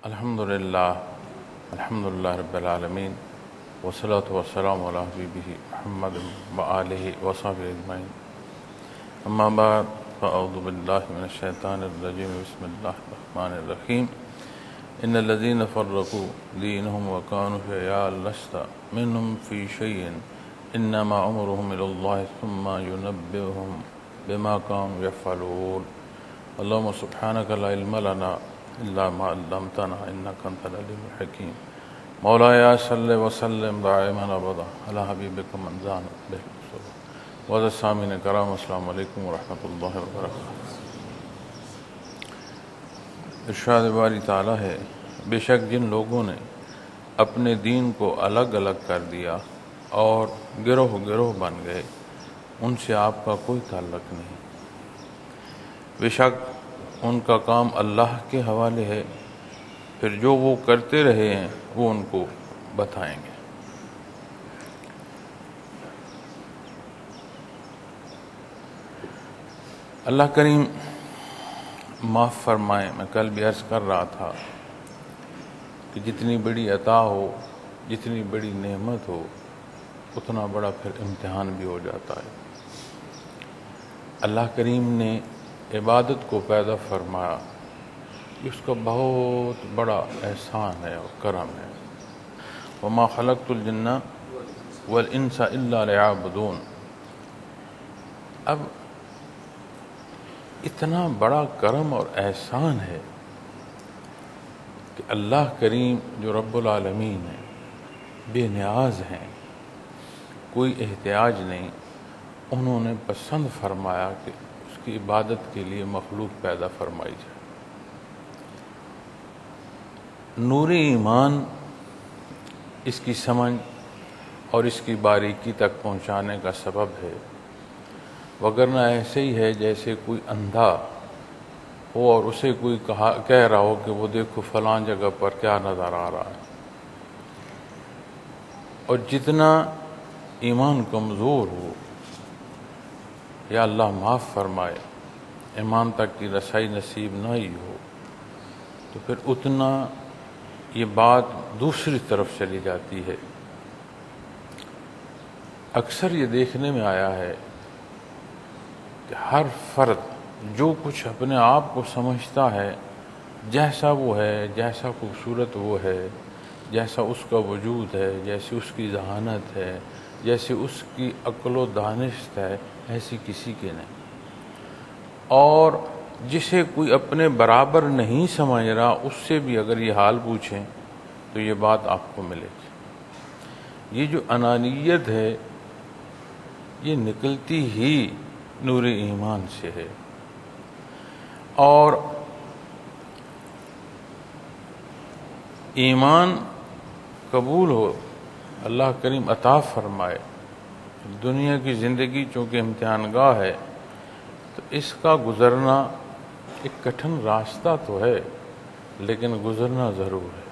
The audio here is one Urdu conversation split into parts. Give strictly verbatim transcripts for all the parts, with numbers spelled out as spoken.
الحمدللہ الحمدللہ رب العالمین والصلاة والسلام علی حبیبہ محمد وآلہ وصحبہ اجمعین اما بعد فاعوذ باللہ من الشیطان الرجیم بسم اللہ الرحمن الرحیم ان الذین فرقوا دینہم وکانوا شیعا لست منہم فی شیء انما امرهم الی اللہ ثم ینبئهم بما كانوا يفعلون اللهم سبحانك لا علم لنا الا ما علمتنا انك انت العليم الحكيم مولاي صل وسلم دائما ابدا على حبيبك من زان به الرسول وعلى السامعين الكرام السلام علیکم ورحمۃ اللہ وبرکاتہ۔ ارشاد باری تعالیٰ ہے، بے شک جن لوگوں نے اپنے دین کو الگ الگ کر دیا اور گروہ گروہ بن گئے ان سے آپ کا کوئی تعلق نہیں، بے شک ان کا کام اللہ کے حوالے ہے، پھر جو وہ کرتے رہے ہیں وہ ان کو بتائیں گے۔ اللہ کریم معاف فرمائے، میں کل بھی عرض کر رہا تھا کہ جتنی بڑی عطا ہو، جتنی بڑی نعمت ہو، اتنا بڑا پھر امتحان بھی ہو جاتا ہے۔ اللہ کریم نے عبادت کو پیدا فرمایا، اس کا بہت بڑا احسان ہے اور کرم ہے۔ وما خلقت الجن والانس الا لیعبدون۔ اب اتنا بڑا کرم اور احسان ہے کہ اللہ کریم جو رب العالمین ہے، بے نیاز ہیں، کوئی احتیاج نہیں، انہوں نے پسند فرمایا کہ اس کی عبادت کے لیے مخلوق پیدا فرمائی جائے۔ نور ایمان اس کی سمجھ اور اس کی باریکی تک پہنچانے کا سبب ہے، وگرنہ ایسے ہی ہے جیسے کوئی اندھا ہو اور اسے کوئی کہا کہہ رہا ہو کہ وہ دیکھو فلاں جگہ پر کیا نظر آ رہا ہے۔ اور جتنا ایمان کمزور ہو، یا اللہ معاف فرمائے، ایمان تک کی رسائی نصیب نہ ہی ہو، تو پھر اتنا یہ بات دوسری طرف چلی جاتی ہے۔ اکثر یہ دیکھنے میں آیا ہے کہ ہر فرد جو کچھ اپنے آپ کو سمجھتا ہے، جیسا وہ ہے، جیسا خوبصورت وہ ہے، جیسا اس کا وجود ہے، جیسی اس کی ذہانت ہے، جیسے اس کی عقل و دانست ہے، ایسی کسی کے نہیں۔ اور جسے کوئی اپنے برابر نہیں سمجھ رہا، اس سے بھی اگر یہ حال پوچھیں تو یہ بات آپ کو ملے گی۔ یہ جو انانیت ہے، یہ نکلتی ہی نور ایمان سے ہے۔ اور ایمان قبول ہو، اللہ کریم عطا فرمائے، دنیا کی زندگی چونکہ امتحان گاہ ہے تو اس کا گزرنا ایک کٹھن راستہ تو ہے، لیکن گزرنا ضرور ہے۔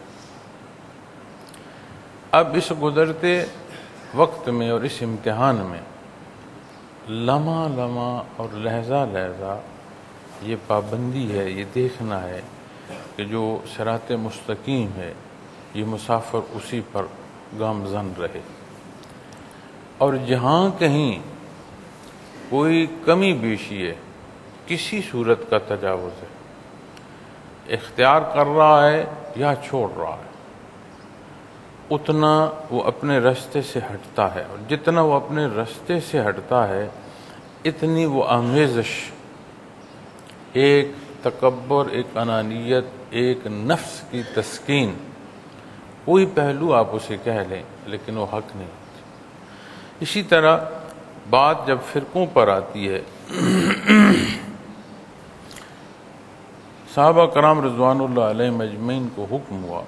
اب اس گزرتے وقت میں اور اس امتحان میں لمحہ لمحہ اور لحظہ لحظہ یہ پابندی ہے، یہ دیکھنا ہے کہ جو صراط مستقیم ہے یہ مسافر اسی پر گامزن رہے، اور جہاں کہیں کوئی کمی بیشی ہے، کسی صورت کا تجاوز ہے، اختیار کر رہا ہے یا چھوڑ رہا ہے، اتنا وہ اپنے رستے سے ہٹتا ہے، اور جتنا وہ اپنے رستے سے ہٹتا ہے اتنی وہ آمیزش، ایک تکبر، ایک انانیت، ایک نفس کی تسکین، کوئی پہلو آپ اسے کہہ لیں لیکن وہ حق نہیں۔ اسی طرح بات جب فرقوں پر آتی ہے، صحابہ کرام رضوان اللہ علیہم اجمعین کو حکم ہوا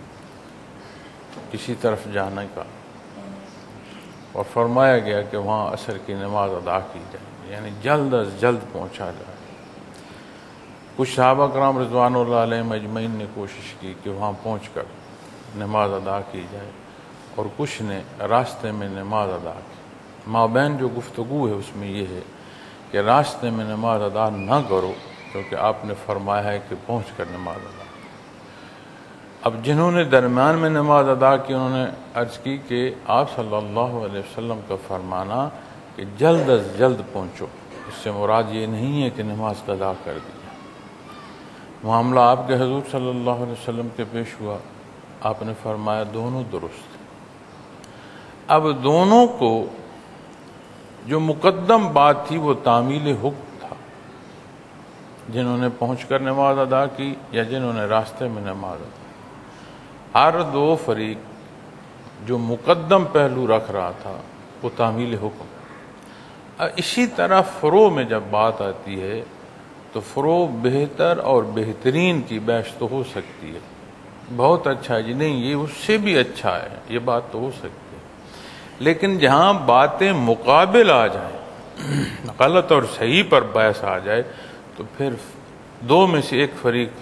کسی طرف جانے کا، اور فرمایا گیا کہ وہاں عصر کی نماز ادا کی جائے، یعنی جلد از جلد پہنچا جائے۔ کچھ صحابہ کرام رضوان اللہ علیہم اجمعین نے کوشش کی کہ وہاں پہنچ کر نماز ادا کی جائے، اور کچھ نے راستے میں نماز ادا کی۔ مابین جو گفتگو ہے اس میں یہ ہے کہ راستے میں نماز ادا نہ کرو، کیونکہ آپ نے فرمایا ہے کہ پہنچ کر نماز ادا۔ اب جنہوں نے درمیان میں نماز ادا کی انہوں نے عرض کی کہ آپ صلی اللہ علیہ وسلم کا فرمانا کہ جلد از جلد پہنچو، اس سے مراد یہ نہیں ہے کہ نماز قضا کر دی۔ معاملہ آپ کے حضور صلی اللہ علیہ وسلم کے پیش ہوا، آپ نے فرمایا دونوں درست۔ اب دونوں کو جو مقدم بات تھی وہ تعمیل حکم تھا، جنہوں نے پہنچ کر نماز ادا کی یا جنہوں نے راستے میں نماز ادا، ہر دو فریق جو مقدم پہلو رکھ رہا تھا وہ تعمیل حکم۔ اسی طرح فروع میں جب بات آتی ہے تو فروع بہتر اور بہترین کی بحث تو ہو سکتی ہے، بہت اچھا ہے جی، نہیں یہ اس سے بھی اچھا ہے، یہ بات تو ہو سکتی ہے، لیکن جہاں باتیں مقابل آ جائیں، غلط اور صحیح پر بحث آ جائے تو پھر دو میں سے ایک فریق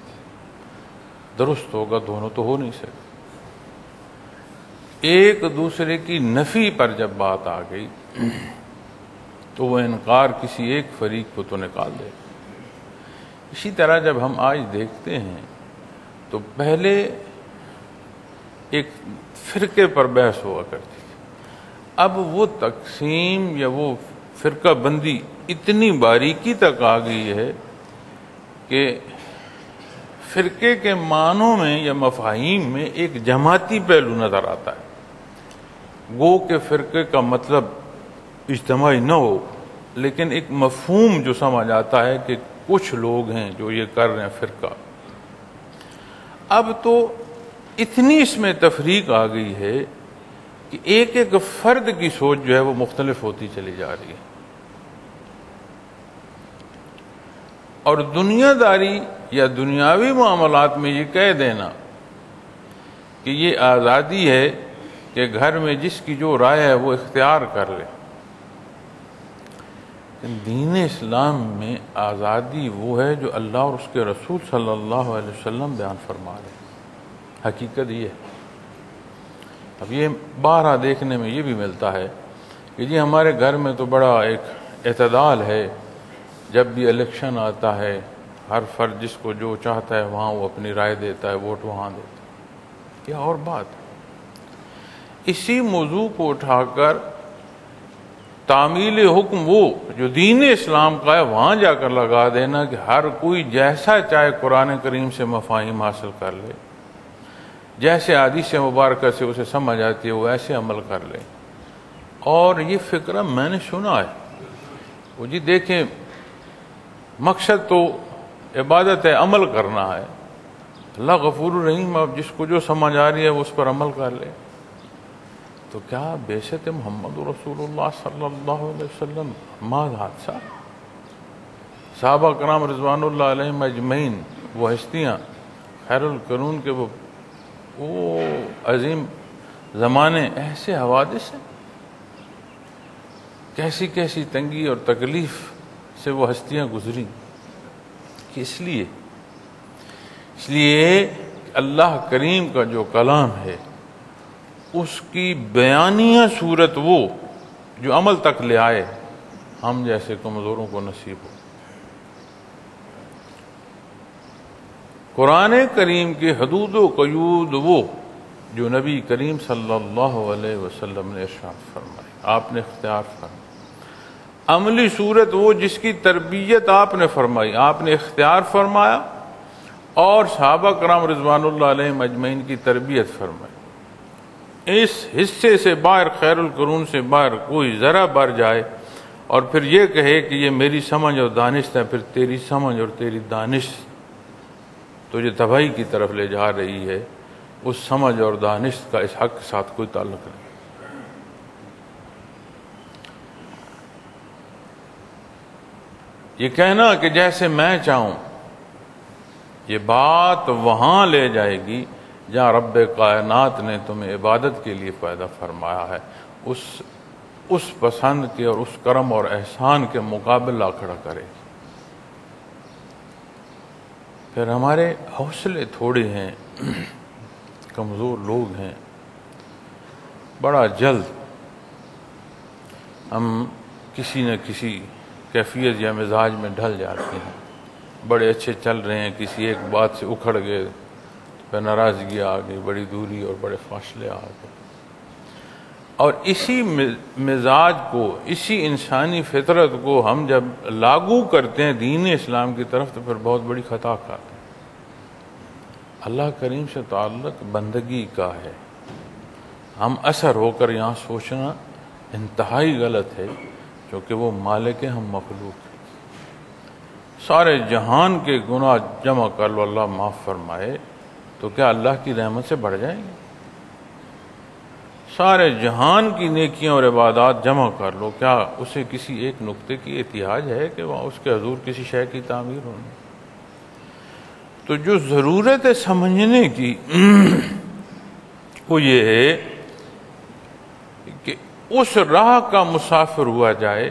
درست ہوگا، دونوں تو ہو نہیں سکتے۔ ایک دوسرے کی نفی پر جب بات آ گئی تو وہ انکار کسی ایک فریق کو تو نکال دے۔ اسی طرح جب ہم آج دیکھتے ہیں تو پہلے ایک فرقے پر بحث ہوا کرتی تھی، اب وہ تقسیم یا وہ فرقہ بندی اتنی باریکی تک آ گئی ہے کہ فرقے کے معنوں میں یا مفاہیم میں ایک جماعتی پہلو نظر آتا ہے، گو کہ فرقے کا مطلب اجتماعی نہ ہو، لیکن ایک مفہوم جو سمجھ آتا ہے کہ کچھ لوگ ہیں جو یہ کر رہے ہیں فرقہ۔ اب تو اتنی اس میں تفریق آ گئی ہے کہ ایک ایک فرد کی سوچ جو ہے وہ مختلف ہوتی چلی جا رہی ہے، اور دنیا داری یا دنیاوی معاملات میں یہ کہہ دینا کہ یہ آزادی ہے کہ گھر میں جس کی جو رائے ہے وہ اختیار کر لے، دین اسلام میں آزادی وہ ہے جو اللہ اور اس کے رسول صلی اللہ علیہ وسلم بیان فرما رہے ہیں۔ حقیقت یہ ہے، اب یہ بارہ دیکھنے میں یہ بھی ملتا ہے کہ جی ہمارے گھر میں تو بڑا ایک اعتدال ہے، جب بھی الیکشن آتا ہے ہر فرد جس کو جو چاہتا ہے وہاں وہ اپنی رائے دیتا ہے، ووٹ وہاں دیتا ہے۔ یہ اور بات ہے، اسی موضوع کو اٹھا کر تعمیل حکم وہ جو دین اسلام کا ہے وہاں جا کر لگا دینا کہ ہر کوئی جیسا چاہے قرآن کریم سے مفاہیم حاصل کر لے، جیسے حدیث مبارکہ سے اسے سمجھ آتی ہے وہ ایسے عمل کر لے۔ اور یہ فکرہ میں نے سنا ہے، وہ جی دیکھیں مقصد تو عبادت ہے، عمل کرنا ہے، اللہ غفور الرحیم، اب جس کو جو سمجھ آ رہی ہے وہ اس پر عمل کر لے۔ تو کیا بعثت محمد رسول اللہ صلی اللہ علیہ وسلم محض حادثہ؟ صحابہ کرام رضوان اللہ علیہم اجمعین، وہ ہستیاں خیر القرون کے وہ وہ عظیم زمانے، ایسے حوادث ہیں، کیسی کیسی تنگی اور تکلیف سے وہ ہستیاں گزری، کہ اس لیے اس لیے اللہ کریم کا جو کلام ہے اس کی بیانیہ صورت وہ جو عمل تک لے آئے، ہم جیسے کمزوروں کو نصیب ہو۔ قرآن کریم کے حدود و قیود وہ جو نبی کریم صلی اللہ علیہ وسلم نے ارشاد فرمائی، آپ نے اختیار فرمایا، عملی صورت وہ جس کی تربیت آپ نے فرمائی، آپ نے اختیار فرمایا اور صحابہ کرام رضوان اللہ علیہم اجمعین کی تربیت فرمائی۔ اس حصے سے باہر، خیر القرون سے باہر کوئی ذرا بر جائے اور پھر یہ کہے کہ یہ میری سمجھ اور دانش ہے، پھر تیری سمجھ اور تیری دانش تجھے تباہی کی طرف لے جا رہی ہے، اس سمجھ اور دانش کا اس حق کے ساتھ کوئی تعلق نہیں۔ یہ کہنا کہ جیسے میں چاہوں، یہ بات وہاں لے جائے گی جہاں رب کائنات نے تمہیں عبادت کے لیے پیدا فرمایا ہے، اس اس پسند کے اور اس کرم اور احسان کے مقابلہ کھڑا کرے گی۔ پھر ہمارے حوصلے تھوڑے ہیں، کمزور لوگ ہیں، بڑا جلد ہم کسی نہ کسی کیفیت یا مزاج میں ڈھل جاتے ہیں، بڑے اچھے چل رہے ہیں، کسی ایک بات سے اکھڑ گئے، پھر ناراضگی آ گئی، بڑی دوری اور بڑے فاصلے آ گئے. اور اسی مزاج کو، اسی انسانی فطرت کو ہم جب لاگو کرتے ہیں دین اسلام کی طرف تو پھر بہت بڑی خطا کھاتے ہیں. اللہ کریم سے تعلق بندگی کا ہے. ہم اثر ہو کر یہاں سوچنا انتہائی غلط ہے، کیونکہ وہ مالک ہیں، ہم مخلوق ہیں. سارے جہان کے گناہ جمع کر لو اللہ معاف فرمائے تو کیا اللہ کی رحمت سے بڑھ جائیں گے؟ سارے جہان کی نیکیاں اور عبادات جمع کر لو، کیا اسے کسی ایک نقطے کی احتیاج ہے کہ وہاں اس کے حضور کسی شے کی تعمیر ہونی؟ تو جو ضرورت ہے سمجھنے کی وہ یہ ہے کہ اس راہ کا مسافر ہوا جائے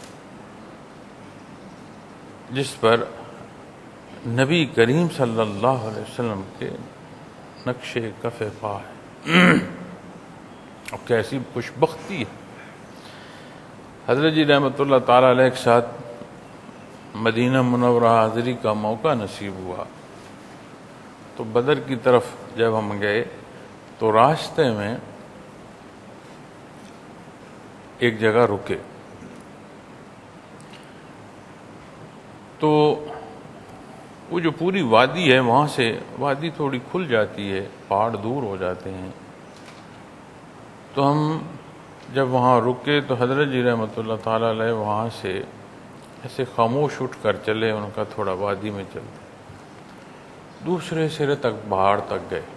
جس پر نبی کریم صلی اللہ علیہ وسلم کے نقش کف پا ہے. اور کیسی خوش بختی ہے. حضرت جی رحمۃ اللہ تعالی علیہ کے ساتھ مدینہ منورہ حاضری کا موقع نصیب ہوا تو بدر کی طرف جب ہم گئے تو راستے میں ایک جگہ رکے تو وہ جو پوری وادی ہے وہاں سے وادی تھوڑی کھل جاتی ہے، پہاڑ دور ہو جاتے ہیں. تو ہم جب وہاں رکے تو حضرت جی رحمۃ اللہ تعالی علیہ وہاں سے ایسے خاموش اٹھ کر چلے. ان کا تھوڑا وادی میں چلتے دوسرے سرے تک پہاڑ تک گئے.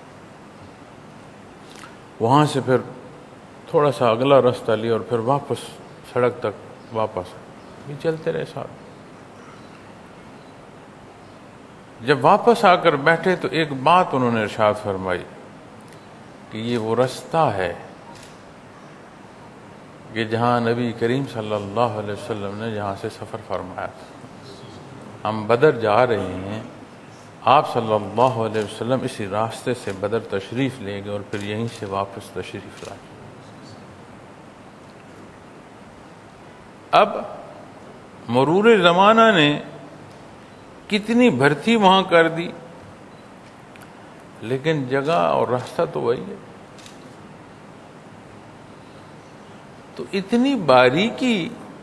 وہاں سے پھر تھوڑا سا اگلا راستہ لیا اور پھر واپس سڑک تک واپس بھی چلتے رہے ساتھ. جب واپس آ کر بیٹھے تو ایک بات انہوں نے ارشاد فرمائی کہ یہ وہ راستہ ہے کہ جہاں نبی کریم صلی اللہ علیہ وسلم نے جہاں سے سفر فرمایا تھا. ہم بدر جا رہے ہیں، آپ صلی اللہ علیہ وسلم اسی راستے سے بدر تشریف لیں گے اور پھر یہیں سے واپس تشریف لائیں گے. اب مرور زمانہ نے کتنی بھرتی وہاں کر دی لیکن جگہ اور راستہ تو وہی ہے. تو اتنی باریکی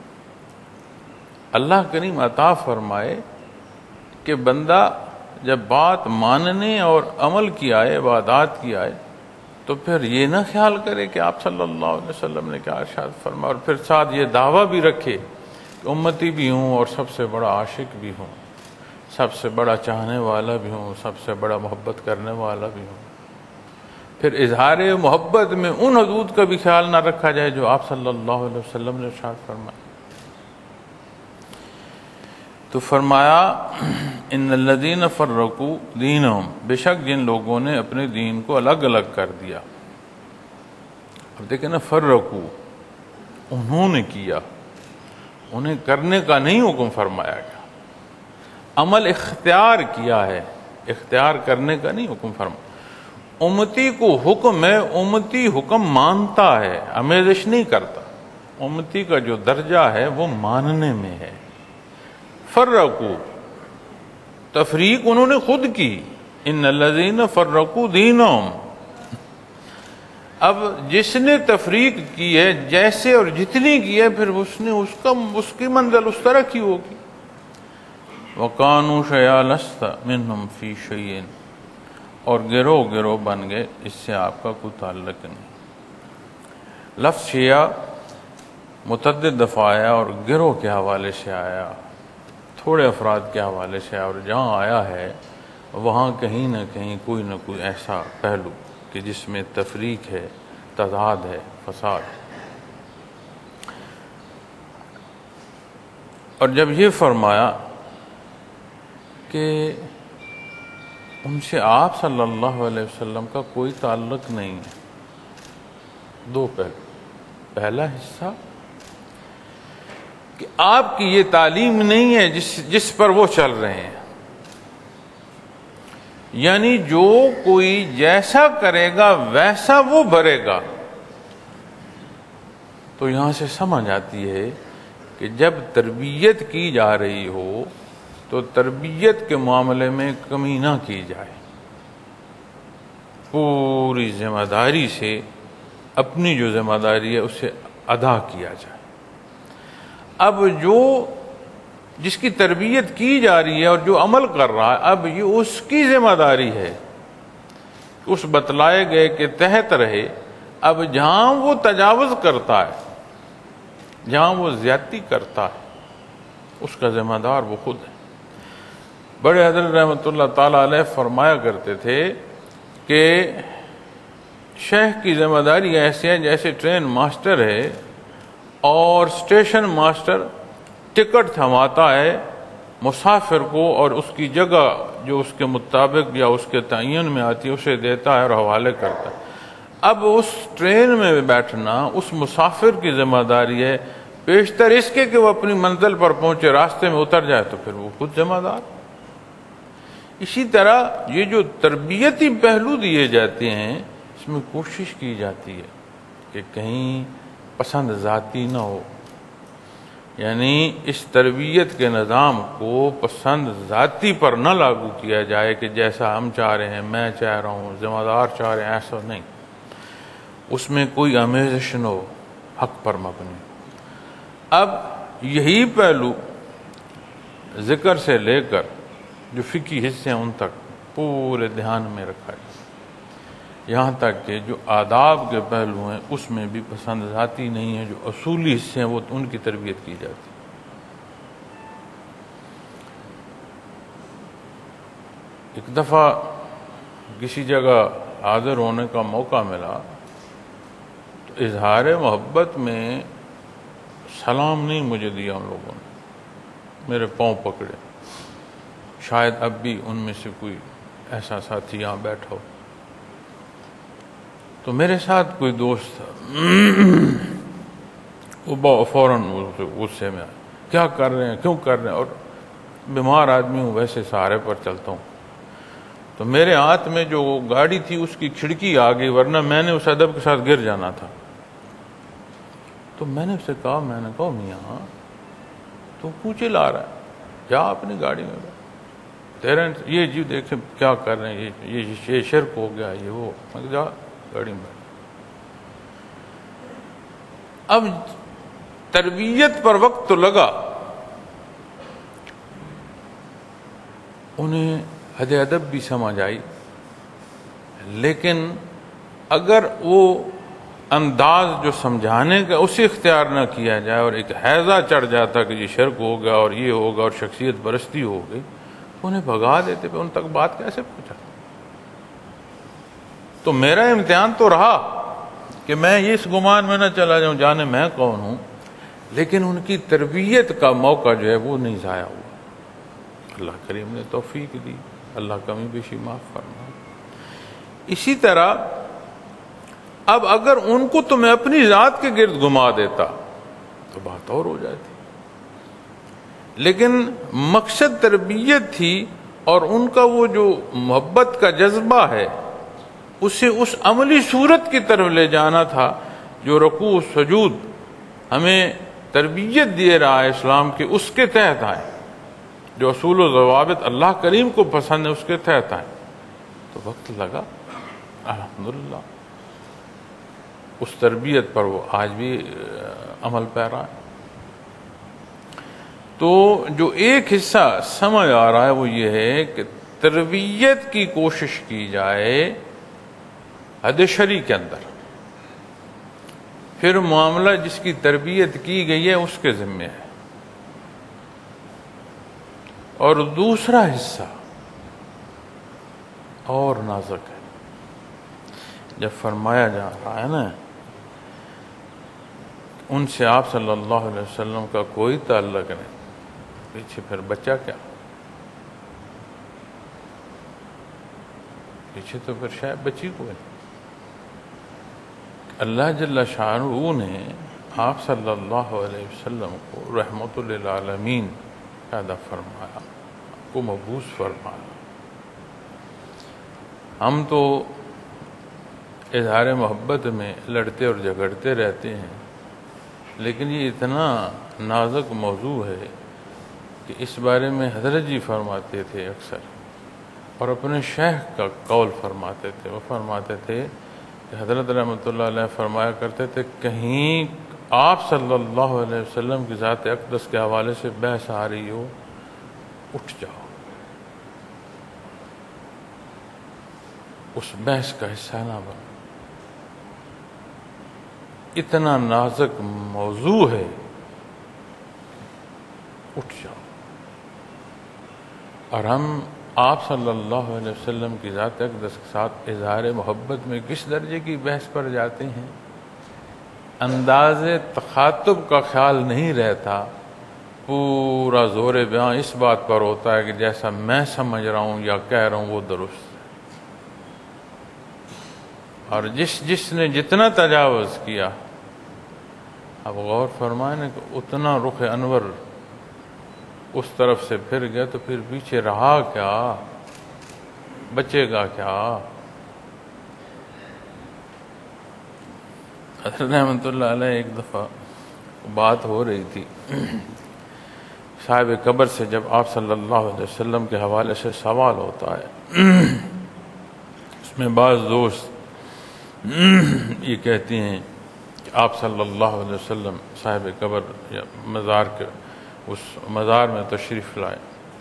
اللہ کریم عطا فرمائے کہ بندہ جب بات ماننے اور عمل کی آئے، عبادات کی آئے تو پھر یہ نہ خیال کرے کہ آپ صلی اللہ علیہ وسلم نے کیا ارشاد فرمایا، اور پھر ساتھ یہ دعویٰ بھی رکھے کہ امتی بھی ہوں اور سب سے بڑا عاشق بھی ہوں، سب سے بڑا چاہنے والا بھی ہوں، سب سے بڑا محبت کرنے والا بھی ہوں. پھر اظہار محبت میں ان حدود کا بھی خیال نہ رکھا جائے جو آپ صلی اللہ علیہ وسلم نے ارشاد فرمایا. تو فرمایا ان الذین فرقوا دینہم، بے شک جن لوگوں نے اپنے دین کو الگ الگ کر دیا. اب دیکھیں نا، فرقوا انہوں نے کیا، انہیں کرنے کا نہیں حکم فرمایا گیا. عمل اختیار کیا ہے، اختیار کرنے کا نہیں حکم فرمایا. امتی کو حکم ہے، امتی حکم مانتا ہے، آمیزش نہیں کرتا. امتی کا جو درجہ ہے وہ ماننے میں ہے. فرقوا، تفریق انہوں نے خود کی. ان الذین فرقوا دینہم، اب جس نے تفریق کی ہے جیسے اور جتنی کی ہے پھر اس نے اس کا اس کی منزل اس طرح کی ہوگی. وَقَانُوا شَيْعًا لَسْتَ مِنْهُمْ فِي شَيْءٍ، اور گروہ گروہ بن گئے، اس سے آپ کا کوئی تعلق نہیں. لفظ شیعہ متعدد دفعہ آیا اور گروہ کے حوالے سے آیا، تھوڑے افراد کے حوالے سے آیا، اور جہاں آیا ہے وہاں کہیں نہ کہیں کوئی نہ کوئی ایسا پہلو کہ جس میں تفریق ہے، تضاد ہے، فساد. اور جب یہ فرمایا کہ ان سے آپ صلی اللہ علیہ وسلم کا کوئی تعلق نہیں ہے، دو پہلو. پہلا حصہ کہ آپ کی یہ تعلیم نہیں ہے جس جس پر وہ چل رہے ہیں، یعنی جو کوئی جیسا کرے گا ویسا وہ بھرے گا. تو یہاں سے سمجھ آتی ہے کہ جب تربیت کی جا رہی ہو تو تربیت کے معاملے میں کمی نہ کی جائے. پوری ذمہ داری سے اپنی جو ذمہ داری ہے اسے ادا کیا جائے۔ اب جو جس کی تربیت کی جا رہی ہے اور جو عمل کر رہا ہے، اب یہ اس کی ذمہ داری ہے اس بتلائے گئے کے تحت رہے۔ اب جہاں وہ تجاوز کرتا ہے، جہاں وہ زیادتی کرتا ہے، اس کا ذمہ دار وہ خود ہے۔ بڑے حضرت رحمۃ اللہ تعالیٰ علیہ فرمایا کرتے تھے کہ شیخ کی ذمہ داری ایسی ہے جیسے ٹرین ماسٹر ہے اور اسٹیشن ماسٹر ٹکٹ تھماتا ہے مسافر کو اور اس کی جگہ جو اس کے مطابق یا اس کے تعین میں آتی ہے اسے دیتا ہے اور حوالے کرتا ہے۔ اب اس ٹرین میں بیٹھنا اس مسافر کی ذمہ داری ہے، بیشتر اس کے کہ وہ اپنی منزل پر پہنچے، راستے میں اتر جائے تو پھر وہ خود ذمہ دار۔ اسی طرح یہ جو تربیتی پہلو دیے جاتے ہیں اس میں کوشش کی جاتی ہے کہ کہیں پسند ذاتی نہ ہو، یعنی اس تربیت کے نظام کو پسند ذاتی پر نہ لاگو کیا جائے کہ جیسا ہم چاہ رہے ہیں، میں چاہ رہا ہوں، ذمہ دار چاہ رہے ہیں، ایسا نہیں۔ اس میں کوئی آمیزش نہ ہو، حق پر مبنی۔ اب یہی پہلو ذکر سے لے کر جو فقہی حصے ہیں ان تک پورے دھیان میں رکھا جائے، یہاں تک کہ جو آداب کے پہلو ہیں اس میں بھی پسند ذاتی نہیں ہے، جو اصولی حصے ہیں وہ ان کی تربیت کی جاتی ہے۔ ایک دفعہ کسی جگہ حاضر ہونے کا موقع ملا تو اظہار محبت میں سلام نہیں مجھے دیا ان لوگوں نے، میرے پاؤں پکڑے۔ شاید اب بھی ان میں سے کوئی ایسا ساتھی یہاں بیٹھا ہو۔ تو میرے ساتھ کوئی دوست تھا، وہ فوراً غصے میں آیا، کیا کر رہے ہیں، کیوں کر رہے ہیں، اور بیمار آدمی ہوں ویسے سہارے پر چلتا ہوں۔ تو میرے ہاتھ میں جو گاڑی تھی اس کی کھڑکی آ گئی، ورنہ میں نے اس ادب کے ساتھ گر جانا تھا۔ تو میں نے اسے کہا میں نے کہا میاں تو پوچھے لا رہا ہے، جا اپنی گاڑی میں بیٹھ، تیرے یہ جی دیکھیں کیا کر رہے ہیں، یہ یہ شرک ہو گیا، یہ وہ، میں جا گاڑی میں بیٹھ۔ اب تربیت پر وقت تو لگا، انہیں حد ادب بھی سمجھ آئی، لیکن اگر وہ انداز جو سمجھانے کا اسے اختیار نہ کیا جائے اور ایک حیضہ چڑھ جاتا کہ یہ شرک ہوگا اور یہ ہوگا اور شخصیت پرستی ہو گئی، انہیں بھگا دیتے پہ ان تک بات کیسے پہنچا؟ تو میرا امتحان تو رہا کہ میں اس گمان میں نہ چلا جاؤں جانے میں کون ہوں، لیکن ان کی تربیت کا موقع جو ہے وہ نہیں ضائع ہوا۔ اللہ کریم نے توفیق دی، اللہ کمی بیشی معاف فرما۔ اسی طرح اب اگر ان کو تو میں اپنی ذات کے گرد گھما دیتا تو بات اور ہو جاتی، لیکن مقصد تربیت تھی اور ان کا وہ جو محبت کا جذبہ ہے اسے اس عملی صورت کی طرف لے جانا تھا جو رکوع و سجود ہمیں تربیت دے رہا ہے اسلام کے، اس کے تحت آئے، جو اصول و ضوابط اللہ کریم کو پسند ہے اس کے تحت آئے۔ تو وقت لگا، الحمدللہ اس تربیت پر وہ آج بھی عمل پیرا ہے۔ تو جو ایک حصہ سمجھ آ رہا ہے وہ یہ ہے کہ تربیت کی کوشش کی جائے حد شرع کے اندر، پھر معاملہ جس کی تربیت کی گئی ہے اس کے ذمے ہے۔ اور دوسرا حصہ اور نازک ہے، جب فرمایا جا رہا ہے نا ان سے آپ صلی اللہ علیہ وسلم کا کوئی تعلق نہیں، پیچھے پھر بچہ کیا، پیچھے تو پھر شاید بچی کو ہے۔ اللہ جل شانہ نے آپ صلی اللہ علیہ وسلم کو رحمت للعالمین پیدا فرمایا، کو مبعوث فرمایا۔ ہم تو اظہار محبت میں لڑتے اور جھگڑتے رہتے ہیں، لیکن یہ اتنا نازک موضوع ہے کہ اس بارے میں حضرت جی فرماتے تھے اکثر، اور اپنے شیخ کا قول فرماتے تھے. وہ فرماتے تھے کہ حضرت رحمۃ اللہ علیہ فرمایا کرتے تھے کہیں آپ صلی اللہ علیہ وسلم کی ذات اقدس کے حوالے سے بحث آ رہی ہو اٹھ جاؤ، اس بحث کا حصہ نہ بنو، اتنا نازک موضوع ہے، اٹھ جاؤ. اور ہم آپ صلی اللہ علیہ وسلم کی ذات اقدس کے ساتھ اظہار محبت میں کس درجے کی بحث پر جاتے ہیں، انداز تخاطب کا خیال نہیں رہتا، پورا زور بیان اس بات پر ہوتا ہے کہ جیسا میں سمجھ رہا ہوں یا کہہ رہا ہوں وہ درست. اور جس جس نے جتنا تجاوز کیا، اب غور فرمائیں کہ اتنا رخ انور اس طرف سے پھر گیا تو پھر پیچھے رہا کیا، بچے گا کیا. حضرت رحمۃ اللہ علیہ ایک دفعہ بات ہو رہی تھی، صاحب قبر سے جب آپ صلی اللہ علیہ وسلم کے حوالے سے سوال ہوتا ہے، اس میں بعض دوست یہ کہتی ہیں کہ آپ صلی اللہ علیہ وسلم صاحب قبر یا مزار کے اس مزار میں تشریف لائے.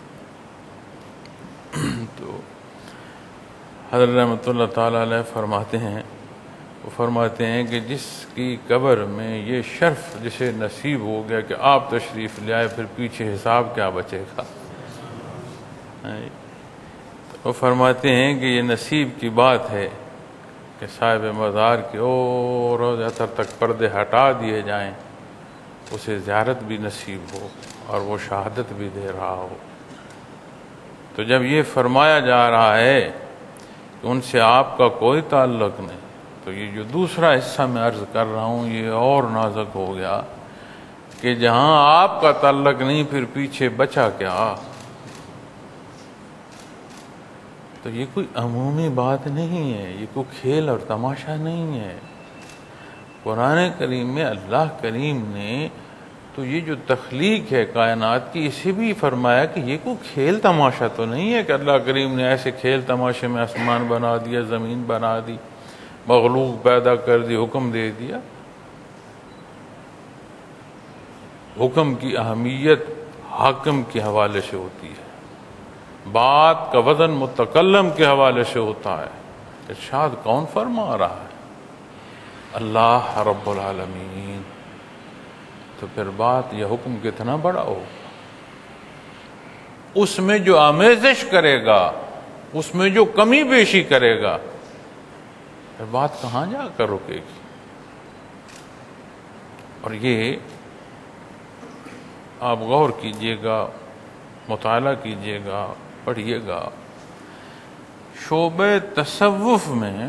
تو حضرت رحمۃ اللہ تعالیٰ علیہ فرماتے ہیں وہ فرماتے ہیں کہ جس کی قبر میں یہ شرف جسے نصیب ہو گیا کہ آپ تشریف لے آئے، پھر پیچھے حساب کیا بچے گا. وہ فرماتے ہیں کہ یہ نصیب کی بات ہے کہ صاحب مزار کے اور روز اثر تک پردے ہٹا دیے جائیں، اسے زیارت بھی نصیب ہو اور وہ شہادت بھی دے رہا ہو. تو جب یہ فرمایا جا رہا ہے کہ ان سے آپ کا کوئی تعلق نہیں، تو یہ جو دوسرا حصہ میں عرض کر رہا ہوں یہ اور نازک ہو گیا کہ جہاں آپ کا تعلق نہیں پھر پیچھے بچا کیا. تو یہ کوئی عمومی بات نہیں ہے، یہ کوئی کھیل اور تماشا نہیں ہے. قرآن کریم میں اللہ کریم نے تو یہ جو تخلیق ہے کائنات کی، اسے بھی فرمایا کہ یہ کوئی کھیل تماشا تو نہیں ہے کہ اللہ کریم نے ایسے کھیل تماشے میں آسمان بنا دیا، زمین بنا دی، مخلوق پیدا کر دی، حکم دے دیا. حکم کی اہمیت حاکم کے حوالے سے ہوتی ہے، بات کا وزن متکلم کے حوالے سے ہوتا ہے. ارشاد کون فرما رہا ہے؟ اللہ رب العالمین. تو پھر بات یہ حکم کتنا بڑا ہو، اس میں جو آمیزش کرے گا، اس میں جو کمی بیشی کرے گا، پھر بات کہاں جا کر رکے گی. اور یہ آپ غور کیجئے گا، مطالعہ کیجئے گا، پڑھیے گا. شعبہ تصوف میں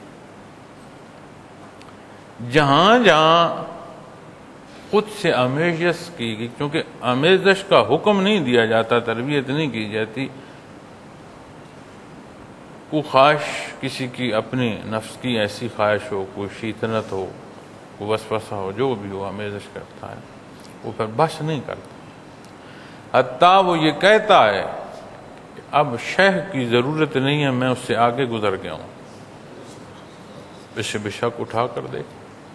جہاں جہاں خود سے آمیزش کی گئی، کیونکہ آمیزش کا حکم نہیں دیا جاتا، تربیت نہیں کی جاتی. کوئی خواہش کسی کی اپنی نفس کی ایسی خواہش ہو، کوئی شیطنت ہو، کوئی وسوسہ ہو، جو بھی ہو آمیزش کرتا ہے، وہ پھر بس نہیں کرتا. حتیٰ وہ یہ کہتا ہے کہ اب شیخ کی ضرورت نہیں ہے، میں اس سے آگے گزر گیا ہوں. اسے بے شک اٹھا کر دیکھ.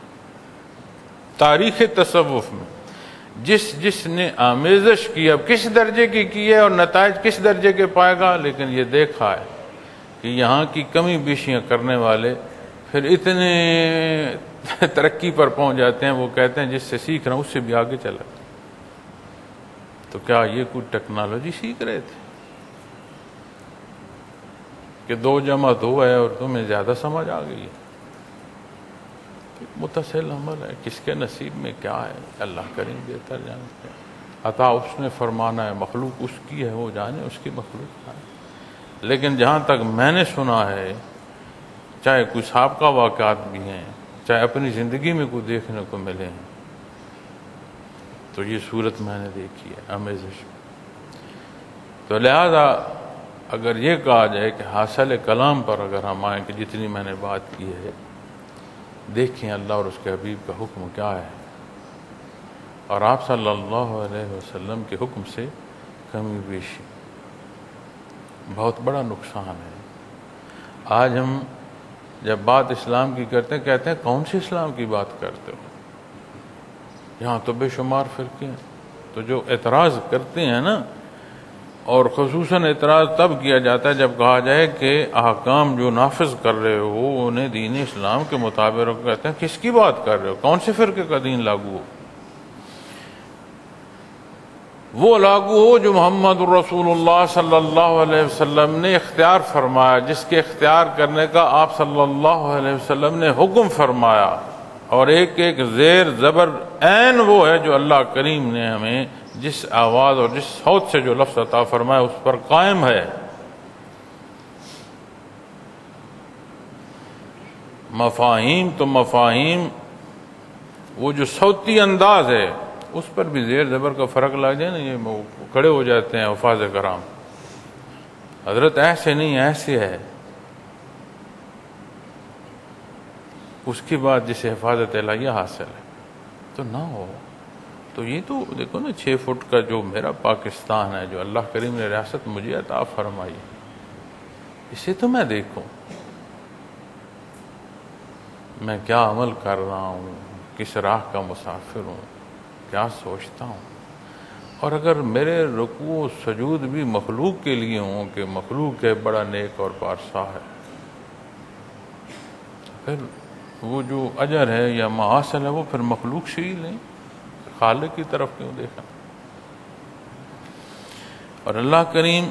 تاریخ تصوف میں جس جس نے آمیزش کی، اب کس درجے کی کی ہے اور نتائج کس درجے کے پائے گا، لیکن یہ دیکھا ہے کہ یہاں کی کمی بیشیاں کرنے والے پھر اتنے ترقی پر پہنچ جاتے ہیں، وہ کہتے ہیں جس سے سیکھ رہا ہوں اس سے بھی آگے چلا. تو کیا یہ کوئی ٹیکنالوجی سیکھ رہے تھے کہ دو جمع دو ہے اور تمہیں زیادہ سمجھ آ گئی؟ متصل عمل ہے، کس کے نصیب میں کیا ہے اللہ کریم بہتر جانتے ہیں. عطا اس نے فرمانا ہے، مخلوق اس کی ہے، وہ جانے اس کی مخلوق ہے. لیکن جہاں تک میں نے سنا ہے، چاہے کوئی سابقہ واقعات بھی ہیں، چاہے اپنی زندگی میں کوئی دیکھنے کو ملے ہیں، تو یہ صورت میں نے دیکھی ہے آمیزش. تو لہذا اگر یہ کہا جائے کہ حاصل کلام پر اگر ہم آئیں کہ جتنی میں نے بات کی ہے، دیکھیں اللہ اور اس کے حبیب کا حکم کیا ہے، اور آپ صلی اللہ علیہ وسلم کے حکم سے کمی بیشی بہت بڑا نقصان ہے۔ آج ہم جب بات اسلام کی کرتے ہیں کہتے ہیں کون سے اسلام کی بات کرتے ہو، یہاں تو بے شمار فرقے ہیں۔ تو جو اعتراض کرتے ہیں نا، اور خصوصاً اعتراض تب کیا جاتا ہے جب کہا جائے کہ احکام جو نافذ کر رہے ہو انہیں دین اسلام کے مطابق، کہتے ہیں کس کی بات کر رہے ہو، کون سے فرقے کا دین لاگو ہو؟ وہ لاگو ہو جو محمد الرسول اللہ صلی اللہ علیہ وسلم نے اختیار فرمایا، جس کے اختیار کرنے کا آپ صلی اللہ علیہ وسلم نے حکم فرمایا، اور ایک ایک زیر زبر عین وہ ہے جو اللہ کریم نے ہمیں جس آواز اور جس صوت سے جو لفظ عطا فرمایا اس پر قائم ہے۔ مفاہیم تو مفاہیم، وہ جو صوتی انداز ہے اس پر بھی زیر زبر کا فرق لگ جائے نا، یہ کھڑے ہو جاتے ہیں حفاظ کرام، حضرت ایسے نہیں ایسے ہے، اس کے بعد جسے حفاظت الہیہ حاصل ہے تو نہ ہو۔ تو یہ تو دیکھو نا، چھ فٹ کا جو میرا پاکستان ہے، جو اللہ کریم نے ریاست مجھے عطا فرمائی، اسے تو میں دیکھوں میں کیا عمل کر رہا ہوں، کس راہ کا مسافر ہوں، کیا سوچتا ہوں۔ اور اگر میرے رکوع و سجود بھی مخلوق کے لیے ہوں کہ مخلوق ہے بڑا نیک اور پارسا ہے، پھر وہ جو اجر ہے یا محاصل ہے وہ پھر مخلوق سے ہی لیں، خالق کی طرف کیوں دیکھا۔ اور اللہ کریم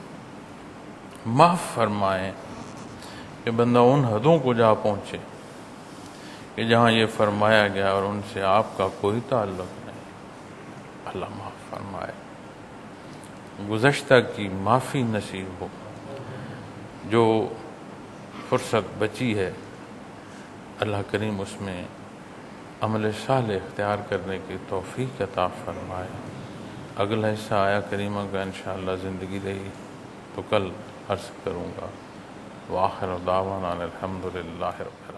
معاف فرمائے کہ بندہ ان حدوں کو جا پہنچے کہ جہاں یہ فرمایا گیا اور ان سے آپ کا کوئی تعلق نہیں۔ اللہ معاف فرمائے، گزشتہ کی معافی نصیب ہو، جو فرصت بچی ہے اللہ کریم اس میں عمل صالح اختیار کرنے کی توفیق عطا فرمائے۔ اگلا حصہ آیا کریمہ کا انشاءاللہ زندگی رہی تو کل عرض کروں گا۔ وآخر دعوانا الحمدللہ رب العالمین۔